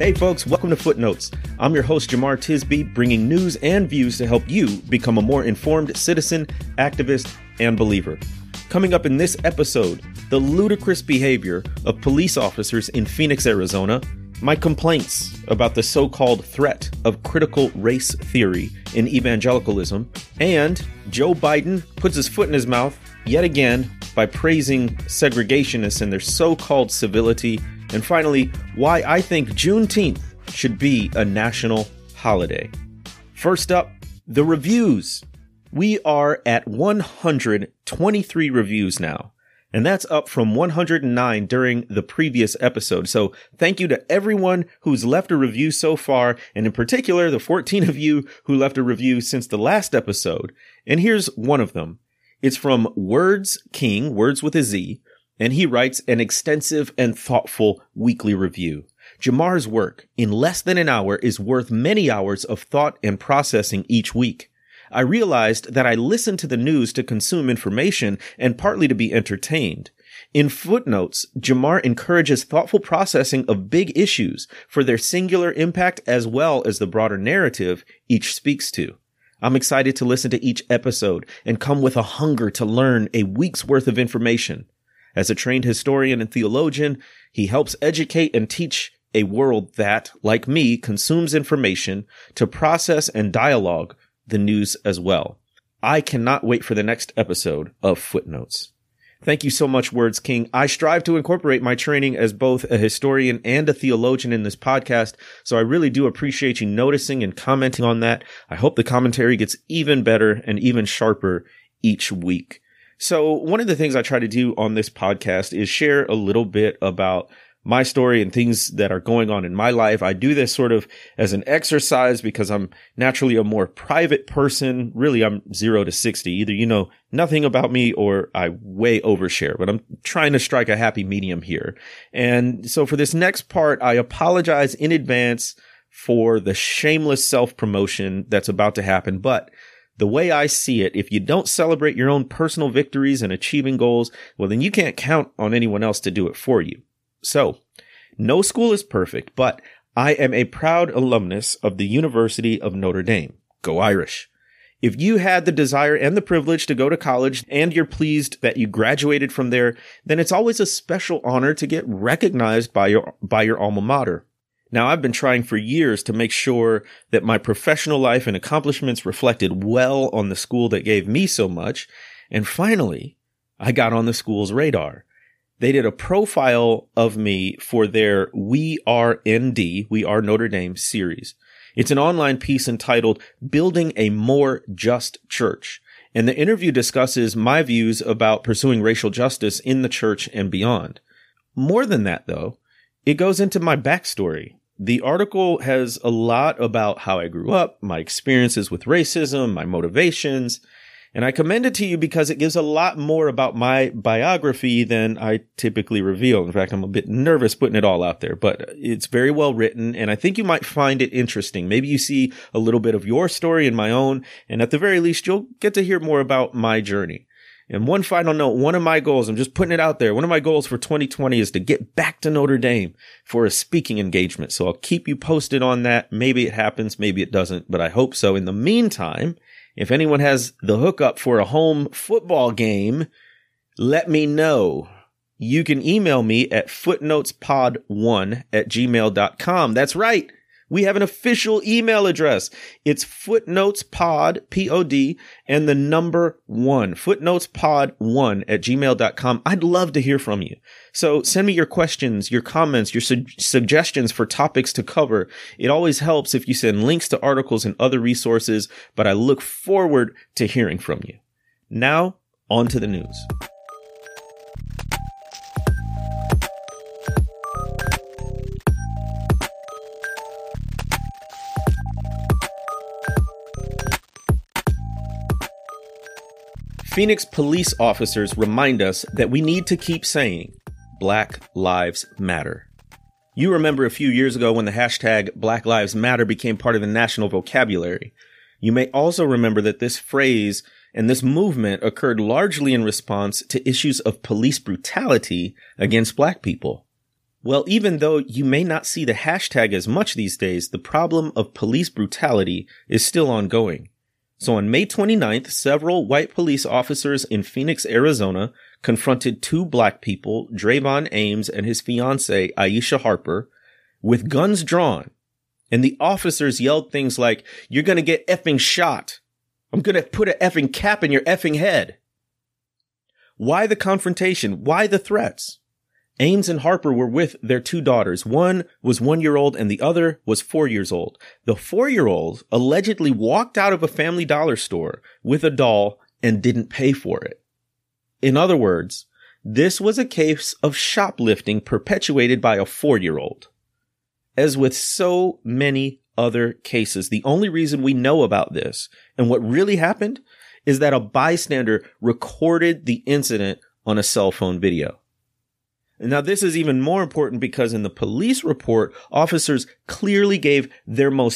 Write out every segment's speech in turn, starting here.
Hey folks, welcome to Footnotes. I'm your host, Jamar Tisby, bringing news and views to help you become a more informed citizen, activist, and believer. Coming up in this episode, the ludicrous behavior of police officers in Phoenix, Arizona, my complaints about the so-called threat of critical race theory in evangelicalism, and Joe Biden puts his foot in his mouth yet again by praising segregationists and their so-called civility, and finally, why I think Juneteenth should be a national holiday. First up, the reviews. We are at 123 reviews now, and that's up from 109 during the previous episode. So thank you to everyone who's left a review so far, and in particular, the 14 of you who left a review since the last episode. And here's one of them. It's from Words King, words with a Z, and he writes an extensive and thoughtful weekly review. Jamar's work in less than an hour is worth many hours of thought and processing each week. I realized that I listen to the news to consume information and partly to be entertained. In Footnotes, Jamar encourages thoughtful processing of big issues for their singular impact as well as the broader narrative each speaks to. I'm excited to listen to each episode and come with a hunger to learn a week's worth of information. As a trained historian and theologian, he helps educate and teach a world that, like me, consumes information to process and dialogue the news as well. I cannot wait for the next episode of Footnotes. Thank you so much, Words King. I strive to incorporate my training as both a historian and a theologian in this podcast, so I really do appreciate you noticing and commenting on that. I hope the commentary gets even better and even sharper each week. So one of the things I try to do on this podcast is share a little bit about my story and things that are going on in my life. I do this sort of as an exercise because I'm naturally a more private person. Really, I'm 0 to 60. Either you know nothing about me or I way overshare, but I'm trying to strike a happy medium here. And so for this next part, I apologize in advance for the shameless self-promotion that's about to happen. But the way I see it, if you don't celebrate your own personal victories and achieving goals, well, then you can't count on anyone else to do it for you. So, no school is perfect, but I am a proud alumnus of the University of Notre Dame. Go Irish. If you had the desire and the privilege to go to college and you're pleased that you graduated from there, then it's always a special honor to get recognized by your alma mater. Now, I've been trying for years to make sure that my professional life and accomplishments reflected well on the school that gave me so much. And finally, I got on the school's radar. They did a profile of me for their We Are ND, We Are Notre Dame series. It's an online piece entitled Building a More Just Church. And the interview discusses my views about pursuing racial justice in the church and beyond. More than that, though, it goes into my backstory. The article has a lot about how I grew up, my experiences with racism, my motivations, and I commend it to you because it gives a lot more about my biography than I typically reveal. In fact, I'm a bit nervous putting it all out there, but it's very well written, and I think you might find it interesting. Maybe you see a little bit of your story in my own, and at the very least, you'll get to hear more about my journey. And one final note, one of my goals, I'm just putting it out there, one of my goals for 2020 is to get back to Notre Dame for a speaking engagement. So I'll keep you posted on that. Maybe it happens, maybe it doesn't, but I hope so. In the meantime, if anyone has the hookup for a home football game, let me know. You can email me at footnotespod1@gmail.com. That's right. We have an official email address. It's footnotespod, P-O-D, and the number 1, footnotespod1@gmail.com. I'd love to hear from you. So send me your questions, your comments, your suggestions for topics to cover. It always helps if you send links to articles and other resources, but I look forward to hearing from you. Now, on to the news. Phoenix police officers remind us that we need to keep saying Black Lives Matter. You remember a few years ago when the hashtag Black Lives Matter became part of the national vocabulary. You may also remember that this phrase and this movement occurred largely in response to issues of police brutality against Black people. Well, even though you may not see the hashtag as much these days, the problem of police brutality is still ongoing. So on May 29th, several white police officers in Phoenix, Arizona, confronted two black people, Drayvon Ames and his fiancée, Aisha Harper, with guns drawn. And the officers yelled things like, "You're going to get effing shot. I'm going to put an effing cap in your effing head." Why the confrontation? Why the threats? Ames and Harper were with their two daughters. One was 1 year old and the other was 4 years old. The 4-year-old allegedly walked out of a Family Dollar store with a doll and didn't pay for it. In other words, this was a case of shoplifting perpetuated by a 4-year-old. As with so many other cases, the only reason we know about this and what really happened is that a bystander recorded the incident on a cell phone video. Now, this is even more important because in the police report, officers clearly gave their most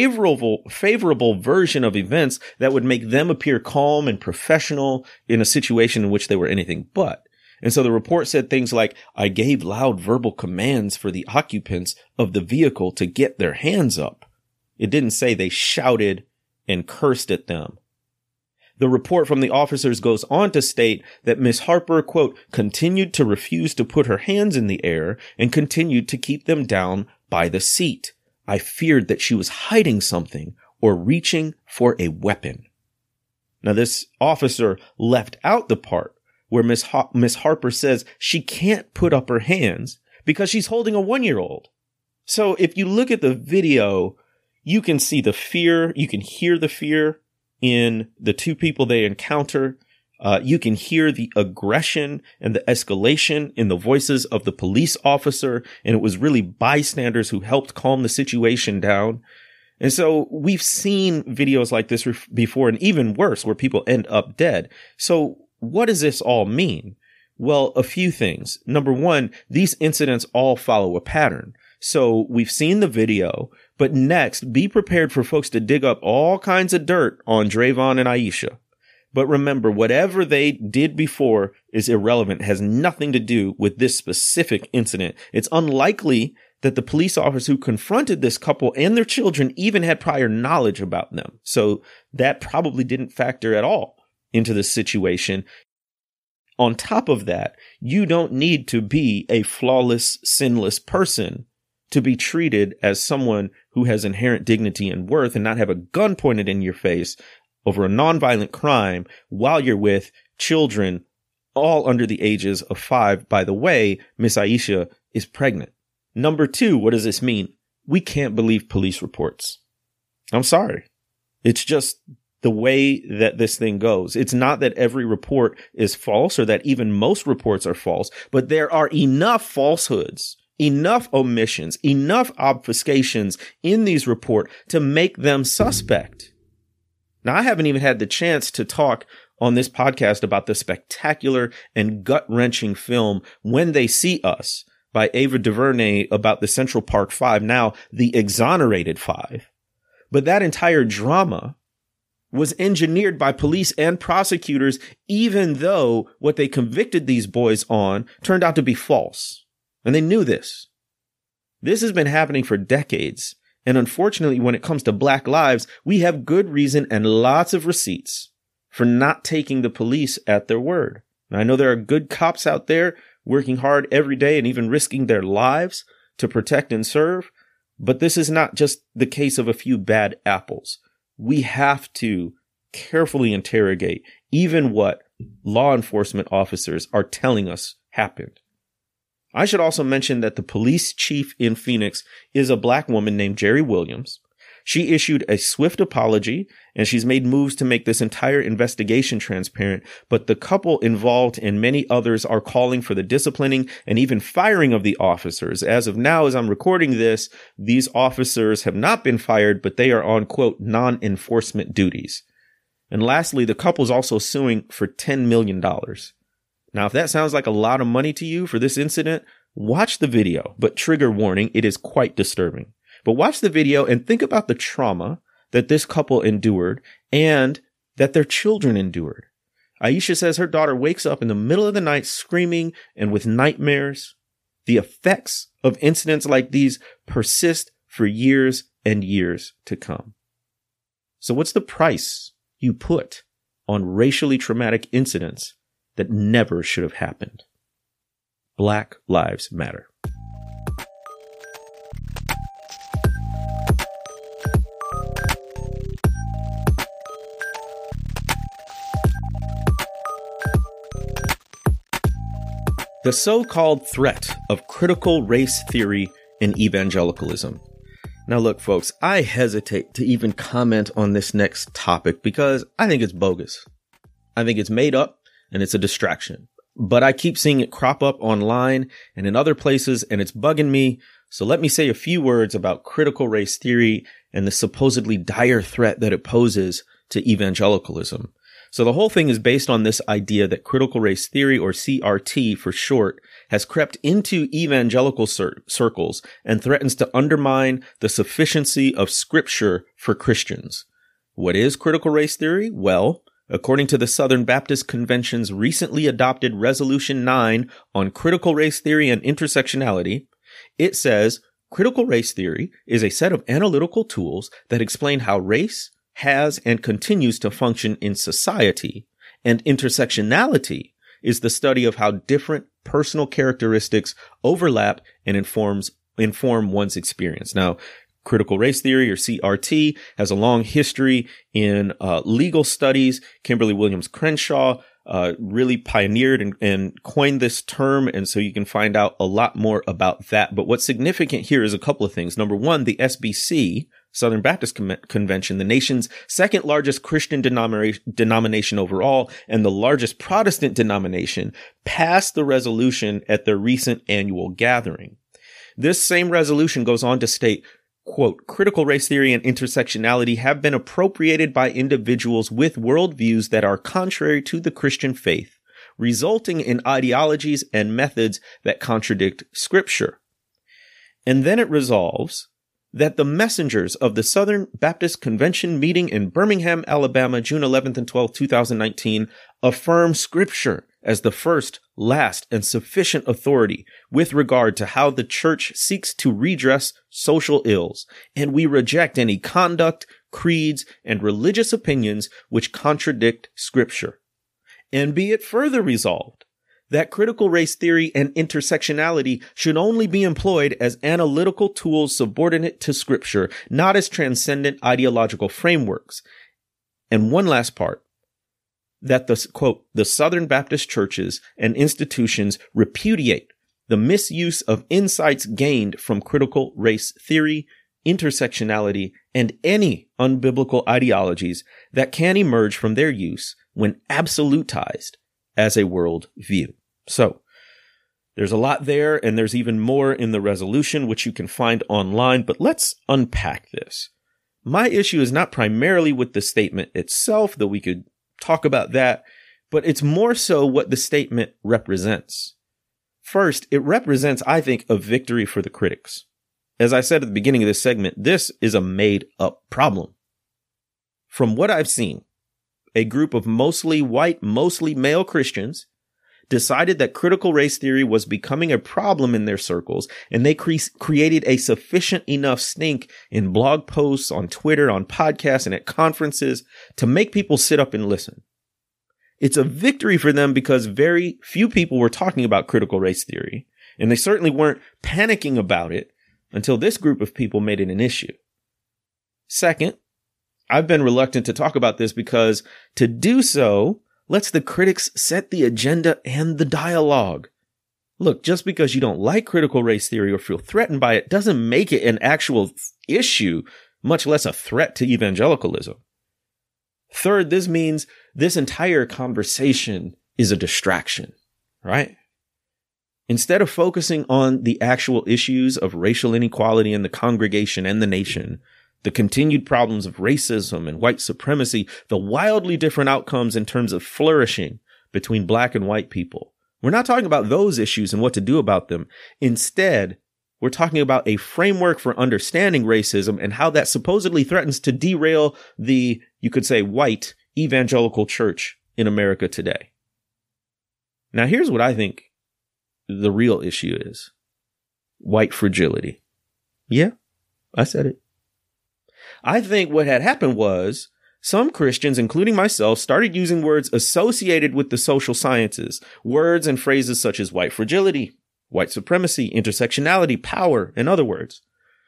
favorable version of events that would make them appear calm and professional in a situation in which they were anything but. And so the report said things like, "I gave loud verbal commands for the occupants of the vehicle to get their hands up." It didn't say they shouted and cursed at them. The report from the officers goes on to state that Miss Harper, quote, "continued to refuse to put her hands in the air and continued to keep them down by the seat. I feared that she was hiding something or reaching for a weapon." Now, this officer left out the part where Miss Harper says she can't put up her hands because she's holding a 1-year-old. So if you look at the video, you can see the fear, you can hear the fear in the two people they encounter. You can hear the aggression and the escalation in the voices of the police officer. And it was really bystanders who helped calm the situation down. And so we've seen videos like this before, and even worse, where people end up dead. So what does this all mean? Well, a few things. Number one, these incidents all follow a pattern. So we've seen the video, but next, be prepared for folks to dig up all kinds of dirt on Drayvon and Aisha. But remember, whatever they did before is irrelevant, has nothing to do with this specific incident. It's unlikely that the police officers who confronted this couple and their children even had prior knowledge about them. So that probably didn't factor at all into the situation. On top of that, you don't need to be a flawless, sinless person to be treated as someone who has inherent dignity and worth and not have a gun pointed in your face over a nonviolent crime while you're with children all under the ages of 5. By the way, Miss Aisha is pregnant. Number two, what does this mean? We can't believe police reports. I'm sorry. It's just the way that this thing goes. It's not that every report is false or that even most reports are false, but there are enough falsehoods, enough omissions, enough obfuscations in these reports to make them suspect. Now, I haven't even had the chance to talk on this podcast about the spectacular and gut-wrenching film When They See Us by Ava DuVernay about the Central Park Five, now the Exonerated Five. But that entire drama was engineered by police and prosecutors, even though what they convicted these boys on turned out to be false. And they knew this. This has been happening for decades. And unfortunately, when it comes to Black lives, we have good reason and lots of receipts for not taking the police at their word. Now, I know there are good cops out there working hard every day and even risking their lives to protect and serve. But this is not just the case of a few bad apples. We have to carefully interrogate even what law enforcement officers are telling us happened. I should also mention that the police chief in Phoenix is a Black woman named Jerry Williams. She issued a swift apology, and she's made moves to make this entire investigation transparent. But the couple involved and many others are calling for the disciplining and even firing of the officers. As of now, as I'm recording this, these officers have not been fired, but they are on, quote, non-enforcement duties. And lastly, the couple's also suing for $10 million. Now, if that sounds like a lot of money to you for this incident, watch the video. But trigger warning, it is quite disturbing. But watch the video and think about the trauma that this couple endured and that their children endured. Aisha says her daughter wakes up in the middle of the night screaming and with nightmares. the effects of incidents like these persist for years and years to come. So what's the price you put on racially traumatic incidents that never should have happened? Black Lives Matter. The so-called threat of critical race theory in evangelicalism. Now look, folks, I hesitate to even comment on this next topic because I think it's bogus. I think it's made up and it's a distraction. But I keep seeing it crop up online and in other places, and it's bugging me. So let me say a few words about critical race theory and the supposedly dire threat that it poses to evangelicalism. So the whole thing is based on this idea that critical race theory, or CRT for short, has crept into evangelical circles and threatens to undermine the sufficiency of Scripture for Christians. What is critical race theory? Well, according to the Southern Baptist Convention's recently adopted Resolution 9 on critical race theory and intersectionality, it says, critical race theory is a set of analytical tools that explain how race has and continues to function in society, and intersectionality is the study of how different personal characteristics overlap and inform one's experience. Now, critical race theory, or CRT, has a long history in legal studies. Kimberly Williams Crenshaw really pioneered and coined this term, and so you can find out a lot more about that. But what's significant here is a couple of things. Number one, the SBC, Southern Baptist Convention, the nation's second largest Christian denomination overall and the largest Protestant denomination, passed the resolution at their recent annual gathering. This same resolution goes on to state, quote, critical race theory and intersectionality have been appropriated by individuals with worldviews that are contrary to the Christian faith, resulting in ideologies and methods that contradict Scripture. And then it resolves that the messengers of the Southern Baptist Convention meeting in Birmingham, Alabama, June 11th and 12th, 2019, affirm Scripture as the first, last, and sufficient authority with regard to how the church seeks to redress social ills, and we reject any conduct, creeds, and religious opinions which contradict Scripture. And be it further resolved that critical race theory and intersectionality should only be employed as analytical tools subordinate to Scripture, not as transcendent ideological frameworks. And one last part, that the, quote, the Southern Baptist churches and institutions repudiate the misuse of insights gained from critical race theory, intersectionality, and any unbiblical ideologies that can emerge from their use when absolutized as a world view. So there's a lot there, and there's even more in the resolution, which you can find online, but let's unpack this. My issue is not primarily with the statement itself, though we could talk about that, but it's more so what the statement represents. First, it represents, I think, a victory for the critics. As I said at the beginning of this segment, this is a made-up problem. From what I've seen, a group of mostly white, mostly male Christians decided that critical race theory was becoming a problem in their circles, and they created a sufficient enough stink in blog posts, on Twitter, on podcasts, and at conferences to make people sit up and listen. It's a victory for them because very few people were talking about critical race theory, and they certainly weren't panicking about it until this group of people made it an issue. Second, I've been reluctant to talk about this because to do so lets the critics set the agenda and the dialogue. Look, just because you don't like critical race theory or feel threatened by it doesn't make it an actual issue, much less a threat to evangelicalism. Third, this means this entire conversation is a distraction, right? Instead of focusing on the actual issues of racial inequality in the congregation and the nation, the continued problems of racism and white supremacy, the wildly different outcomes in terms of flourishing between black and white people. We're not talking about those issues and what to do about them. Instead, we're talking about a framework for understanding racism and how that supposedly threatens to derail the, you could say, white evangelical church in America today. Now, here's what I think the real issue is. white fragility. Yeah, I said it. I think what had happened was some Christians, including myself, started using words associated with the social sciences, words and phrases such as white fragility, white supremacy, intersectionality, power, and other words.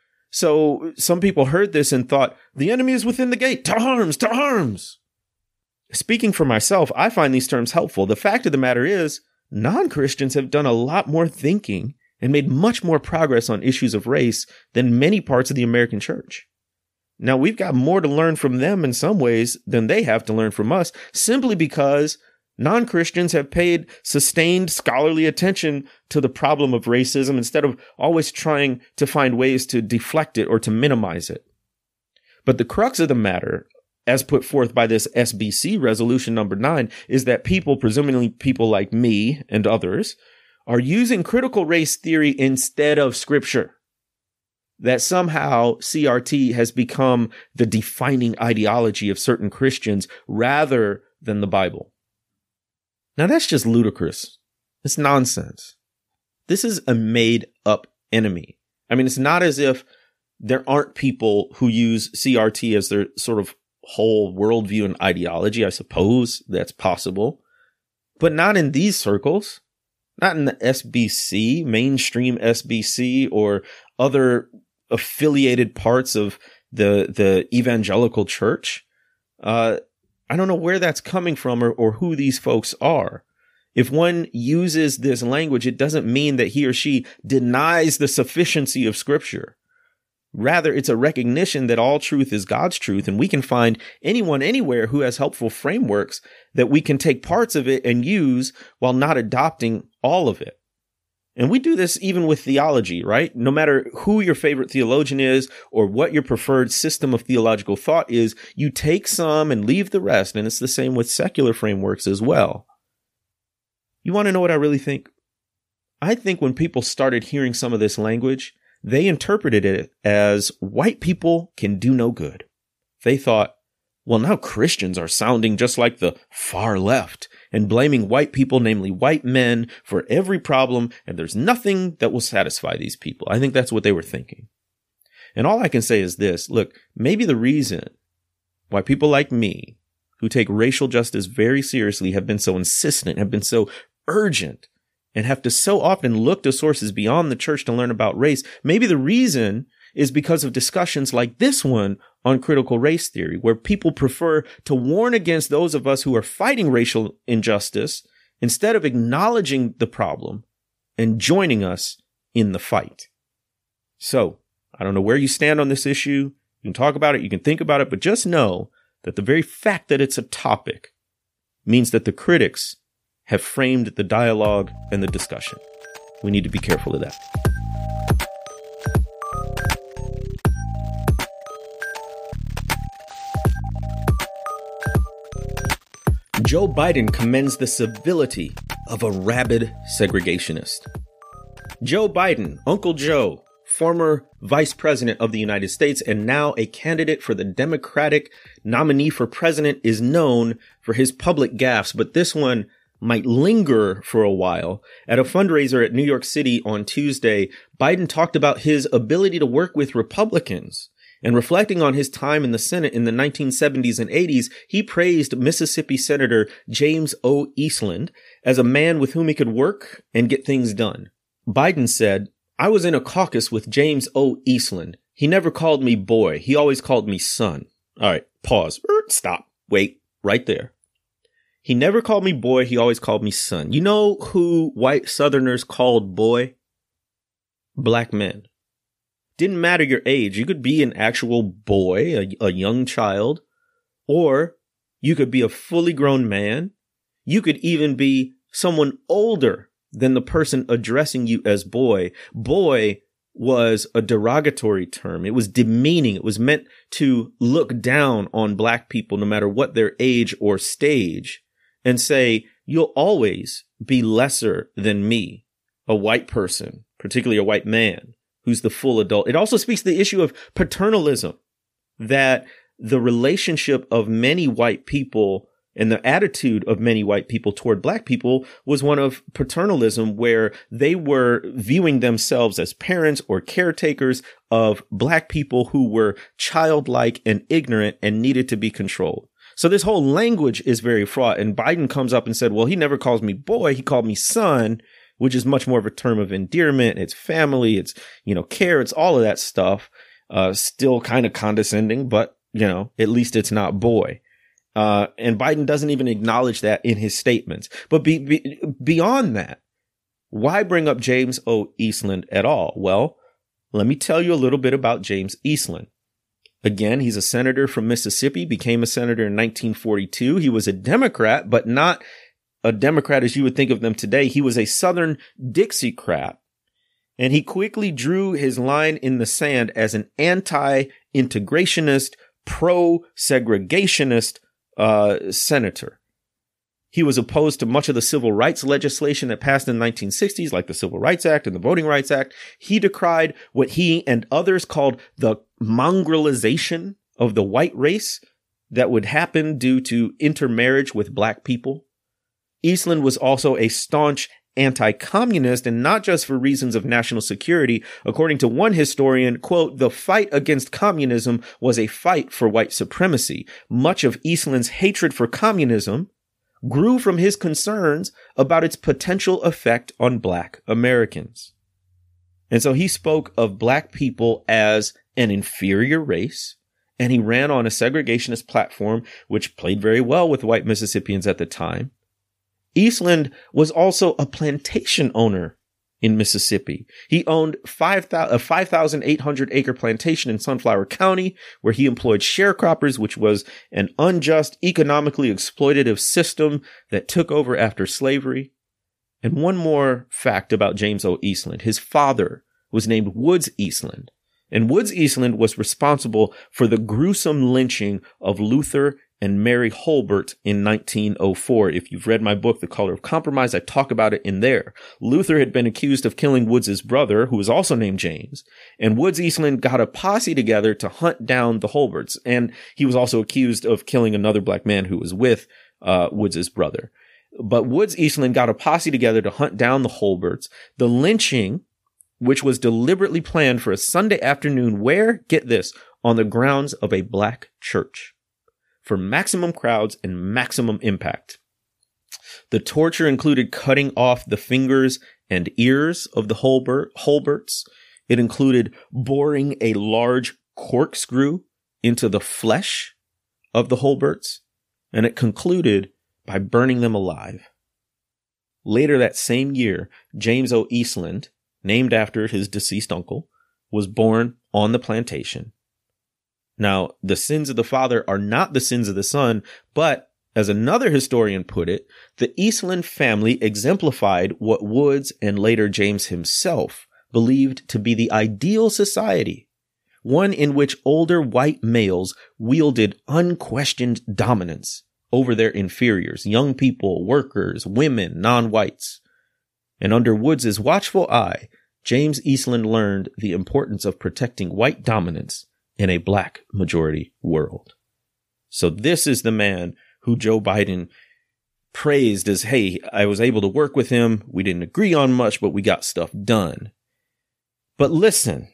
So some people heard this and thought, the enemy is within the gate, to arms, to arms. Speaking for myself, I find these terms helpful. The fact of the matter is, non-Christians have done a lot more thinking and made much more progress on issues of race than many parts of the American church. Now, we've got more to learn from them in some ways than they have to learn from us, simply because non-Christians have paid sustained scholarly attention to the problem of racism instead of always trying to find ways to deflect it or to minimize it. But the crux of the matter, as put forth by this SBC resolution number 9, is that people, presumably people like me and others, are using critical race theory instead of scripture. That somehow CRT has become the defining ideology of certain Christians rather than the Bible. Now that's just ludicrous. It's nonsense. This is a made up enemy. I mean, it's not as if there aren't people who use CRT as their sort of whole worldview and ideology. I suppose that's possible, but not in these circles, not in the SBC, mainstream SBC, or other affiliated parts of the evangelical church. I don't know where that's coming from or who these folks are. If one uses this language, it doesn't mean that he or she denies the sufficiency of scripture. Rather, it's a recognition that all truth is God's truth, and we can find anyone anywhere who has helpful frameworks that we can take parts of it and use while not adopting all of it. And we do this even with theology, right? No matter who your favorite theologian is or what your preferred system of theological thought is, you take some and leave the rest. And it's the same with secular frameworks as well. You want to know what I really think? I think when people started hearing some of this language, they interpreted it as white people can do no good. They thought, well, now Christians are sounding just like the far left and blaming white people, namely white men, for every problem, and there's nothing that will satisfy these people. I think that's what they were thinking. And all I can say is this. Look, maybe the reason why people like me, who take racial justice very seriously, have been so insistent, have been so urgent, and have to so often look to sources beyond the church to learn about race, maybe the reason is because of discussions like this one on critical race theory, where people prefer to warn against those of us who are fighting racial injustice instead of acknowledging the problem and joining us in the fight. So, I don't know where you stand on this issue. You can talk about it, you can think about it, but just know that the very fact that it's a topic means that the critics have framed the dialogue and the discussion. We need to be careful of that. Joe Biden commends the civility of a rabid segregationist. Joe Biden, Uncle Joe, former vice president of the United States and now a candidate for the Democratic nominee for president, is known for his public gaffes, but this one might linger for a while. At a fundraiser at New York City on Tuesday, Biden talked about his ability to work with Republicans. And reflecting on his time in the Senate in the 1970s and 80s, he praised Mississippi Senator James O. Eastland as a man with whom he could work and get things done. Biden said, "I was in a caucus with James O. Eastland. He never called me boy. He always called me son." All right, pause. Stop. Wait, right there. He never called me boy. He always called me son. You know who white Southerners called boy? Black men. Didn't matter your age. You could be an actual boy, a young child, or you could be a fully grown man. You could even be someone older than the person addressing you as boy. Boy was a derogatory term. It was demeaning. It was meant to look down on black people, no matter what their age or stage, and say, you'll always be lesser than me, a white person, particularly a white man who's the full adult. It also speaks to the issue of paternalism, that the relationship of many white people And the attitude of many white people toward black people was one of paternalism, where they were viewing themselves as parents or caretakers of black people who were childlike and ignorant and needed to be controlled. So this whole language is very fraught. And Biden comes up and said, well, he never calls me boy. He called me son, which is much more of a term of endearment. It's family. It's, care. It's all of that stuff. Still kind of condescending, but, at least it's not boy. And Biden doesn't even acknowledge that in his statements. But beyond that, why bring up James O. Eastland at all? Well, let me tell you a little bit about James Eastland. Again, he's a senator from Mississippi, became a senator in 1942. He was a Democrat, but not a Democrat as you would think of them today. He was a Southern Dixiecrat. And he quickly drew his line in the sand as an anti-integrationist, pro-segregationist senator. He was opposed to much of the civil rights legislation that passed in the 1960s, like the Civil Rights Act and the Voting Rights Act. He decried what he and others called the mongrelization of the white race that would happen due to intermarriage with black people. Eastland was also a staunch anti-communist, and not just for reasons of national security. According to one historian, quote, the fight against communism was a fight for white supremacy. Much of Eastland's hatred for communism grew from his concerns about its potential effect on black Americans. And so he spoke of black people as an inferior race, and he ran on a segregationist platform, which played very well with white Mississippians at the time. Eastland was also a plantation owner in Mississippi. He owned a 5,800 acre plantation in Sunflower County, where he employed sharecroppers, which was an unjust, economically exploitative system that took over after slavery. And one more fact about James O. Eastland. His father was named Woods Eastland, and Woods Eastland was responsible for the gruesome lynching of Luther and Mary Holbert in 1904. If you've read my book, The Color of Compromise, I talk about it in there. Luther had been accused of killing Woods' brother, who was also named James, and Woods Eastland got a posse together to hunt down the Holberts. And he was also accused of killing another black man who was with Woods' brother. But Woods Eastland got a posse together to hunt down the Holberts. The lynching, which was deliberately planned for a Sunday afternoon, where, get this, on the grounds of a black church, for maximum crowds and maximum impact. The torture included cutting off the fingers and ears of the Holberts. It included boring a large corkscrew into the flesh of the Holberts, and it concluded by burning them alive. Later that same year, James O. Eastland, named after his deceased uncle, was born on the plantation. Now, the sins of the father are not the sins of the son, but as another historian put it, the Eastland family exemplified what Woods and later James himself believed to be the ideal society, one in which older white males wielded unquestioned dominance over their inferiors, young people, workers, women, non-whites. And under Woods's watchful eye, James Eastland learned the importance of protecting white dominance in a black majority world. So this is the man who Joe Biden praised as, hey, I was able to work with him. We didn't agree on much, but we got stuff done. But listen,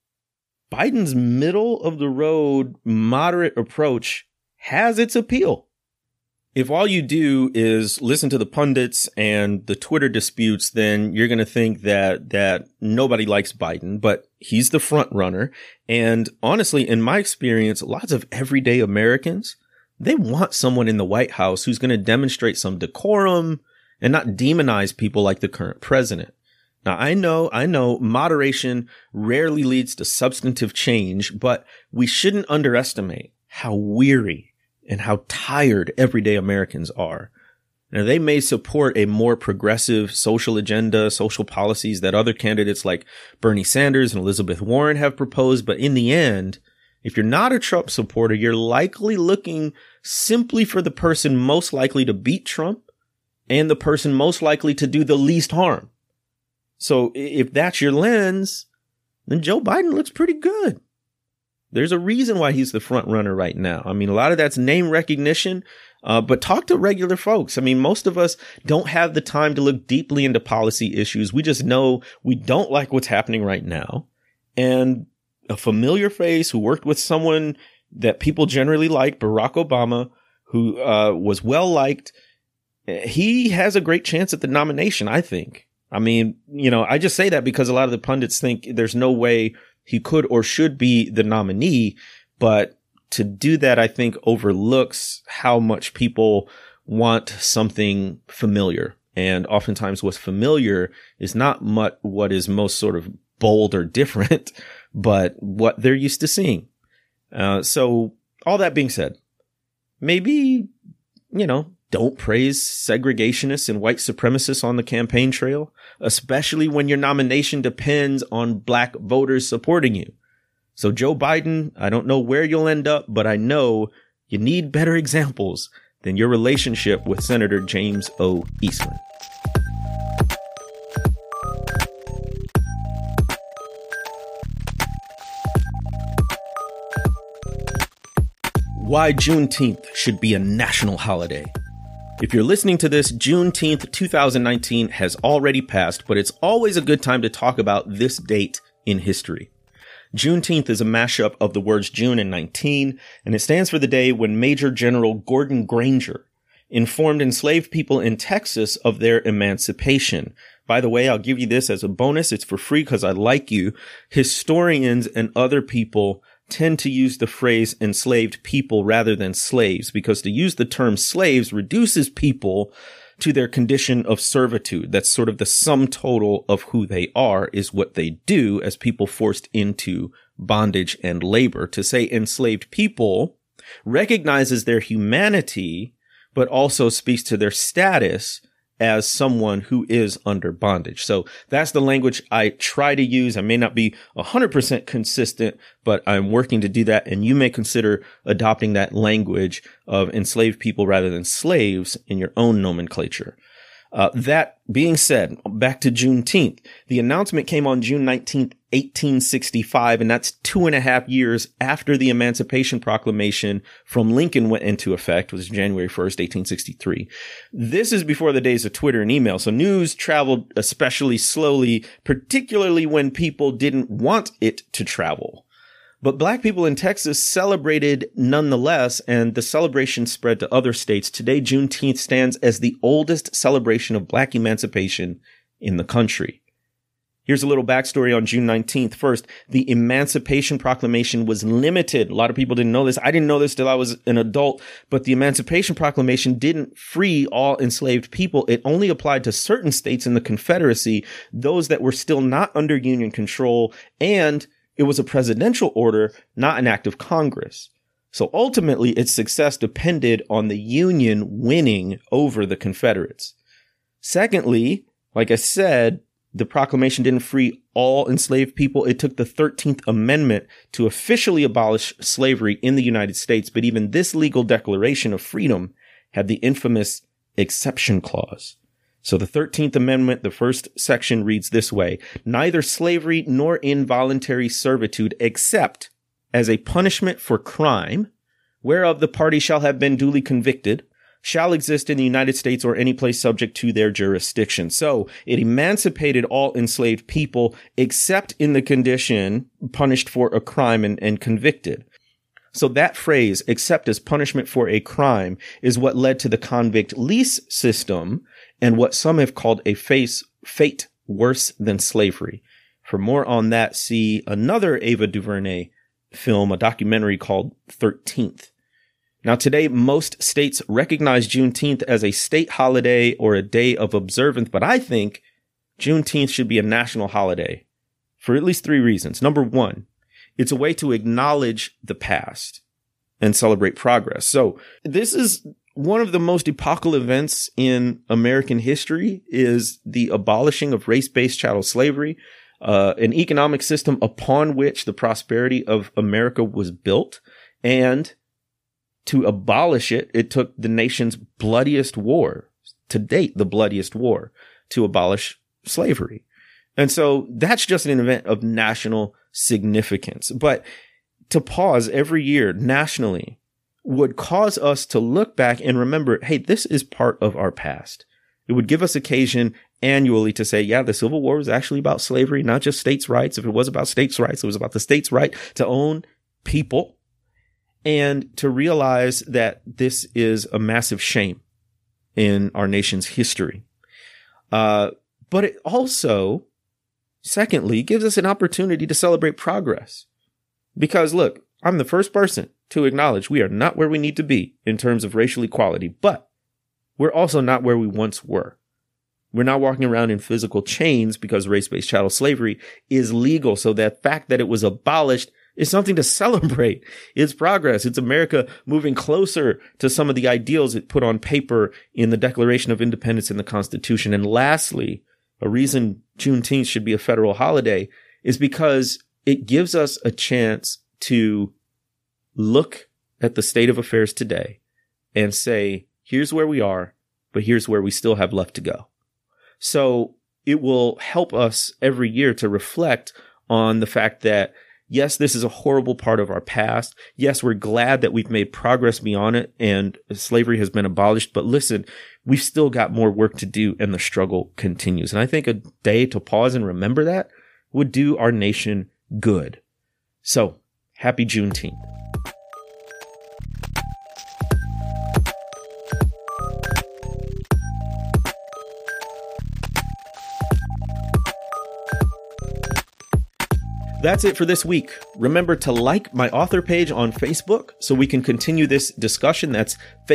Biden's middle of the road, moderate approach has its appeal. If all you do is listen to the pundits and the Twitter disputes, then you're going to think that nobody likes Biden, but he's the front runner. And honestly, in my experience, lots of everyday Americans, they want someone in the White House who's going to demonstrate some decorum and not demonize people like the current president. Now, I know moderation rarely leads to substantive change, but we shouldn't underestimate how weary and how tired everyday Americans are. Now, they may support a more progressive social agenda, social policies that other candidates like Bernie Sanders and Elizabeth Warren have proposed. But in the end, if you're not a Trump supporter, you're likely looking simply for the person most likely to beat Trump and the person most likely to do the least harm. So if that's your lens, then Joe Biden looks pretty good. There's a reason why he's the front runner right now. I mean, a lot of that's name recognition, but talk to regular folks. I mean, most of us don't have the time to look deeply into policy issues. We just know we don't like what's happening right now. And a familiar face who worked with someone that people generally like, Barack Obama, who was well liked, he has a great chance at the nomination, I think. I mean, I just say that because a lot of the pundits think there's no way he could or should be the nominee, but to do that, I think overlooks how much people want something familiar. And oftentimes what's familiar is not what is most sort of bold or different, but what they're used to seeing. So all that being said, maybe, don't praise segregationists and white supremacists on the campaign trail, especially when your nomination depends on black voters supporting you. So Joe Biden, I don't know where you'll end up, but I know you need better examples than your relationship with Senator James O. Eastland. Why Juneteenth should be a national holiday. If you're listening to this, Juneteenth 2019 has already passed, but it's always a good time to talk about this date in history. Juneteenth is a mashup of the words June and 19, and it stands for the day when Major General Gordon Granger informed enslaved people in Texas of their emancipation. By the way, I'll give you this as a bonus. It's for free because I like you. Historians and other people tend to use the phrase enslaved people rather than slaves, because to use the term slaves reduces people to their condition of servitude. That's sort of the sum total of who they are, is what they do as people forced into bondage and labor. To say enslaved people recognizes their humanity, but also speaks to their status as someone who is under bondage. So that's the language I try to use. I may not be 100% consistent, but I'm working to do that. And you may consider adopting that language of enslaved people rather than slaves in your own nomenclature. That being said, back to Juneteenth. The announcement came on June 19th, 1865, and that's 2.5 years after the Emancipation Proclamation from Lincoln went into effect, was January 1st, 1863. This is before the days of Twitter and email, so news traveled especially slowly, particularly when people didn't want it to travel. But black people in Texas celebrated nonetheless, and the celebration spread to other states. Today, Juneteenth stands as the oldest celebration of black emancipation in the country. Here's a little backstory on June 19th. First, the Emancipation Proclamation was limited. A lot of people didn't know this. I didn't know this till I was an adult, but the Emancipation Proclamation didn't free all enslaved people. It only applied to certain states in the Confederacy, those that were still not under Union control, and it was a presidential order, not an act of Congress. So ultimately, its success depended on the Union winning over the Confederates. Secondly, like I said, the proclamation didn't free all enslaved people. It took the 13th Amendment to officially abolish slavery in the United States. But even this legal declaration of freedom had the infamous exception clause. So the 13th Amendment, the first section reads this way: neither slavery nor involuntary servitude except as a punishment for crime, whereof the party shall have been duly convicted, shall exist in the United States or any place subject to their jurisdiction. So it emancipated all enslaved people except in the condition punished for a crime and convicted. So that phrase, except as punishment for a crime, is what led to the convict lease system and what some have called a fate worse than slavery. For more on that, see another Ava DuVernay film, a documentary called 13th. Now, today, most states recognize Juneteenth as a state holiday or a day of observance, but I think Juneteenth should be a national holiday for at least 3 reasons. Number 1, it's a way to acknowledge the past and celebrate progress. So this is one of the most epochal events in American history, is the abolishing of race-based chattel slavery, an economic system upon which the prosperity of America was built. And to abolish it, it took the nation's bloodiest war, to date, the bloodiest war, to abolish slavery. And so that's just an event of national significance. But to pause every year nationally would cause us to look back and remember, hey, this is part of our past. It would give us occasion annually to say, yeah, the Civil War was actually about slavery, not just states' rights. If it was about states' rights, it was about the state's right to own people, and to realize that this is a massive shame in our nation's history. But it also, secondly, gives us an opportunity to celebrate progress. Because look, I'm the first person to acknowledge we are not where we need to be in terms of racial equality, but we're also not where we once were. We're not walking around in physical chains because race-based chattel slavery is legal. So that fact that it was abolished is something to celebrate. It's progress. It's America moving closer to some of the ideals it put on paper in the Declaration of Independence and the Constitution. And lastly, a reason Juneteenth should be a federal holiday is because it gives us a chance to look at the state of affairs today and say, here's where we are, but here's where we still have left to go. So it will help us every year to reflect on the fact that, yes, this is a horrible part of our past. Yes, we're glad that we've made progress beyond it and slavery has been abolished. But listen, we've still got more work to do and the struggle continues. And I think a day to pause and remember that would do our nation good. So happy Juneteenth. That's it for this week. Remember to like my author page on Facebook so we can continue this discussion. That's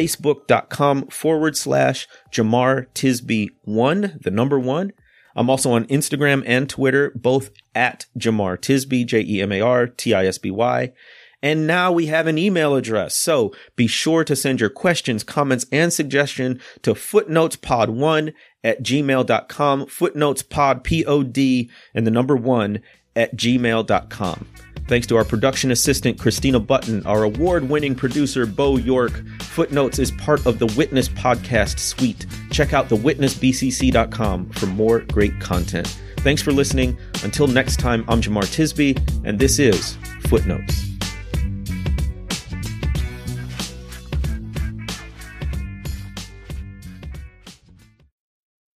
facebook.com/Jemar Tisby1, the number 1. I'm also on Instagram and Twitter, both at Jemar Tisby, JemarTisby. And now we have an email address. So be sure to send your questions, comments, and suggestions to footnotespod1@gmail.com, footnotespod, P-O-D, and the number 1@gmail.com. Thanks to our production assistant, Christina Button, our award-winning producer, Bo York. Footnotes is part of the Witness podcast suite. Check out thewitnessbcc.com for more great content. Thanks for listening. Until next time, I'm Jemar Tisby, and this is Footnotes.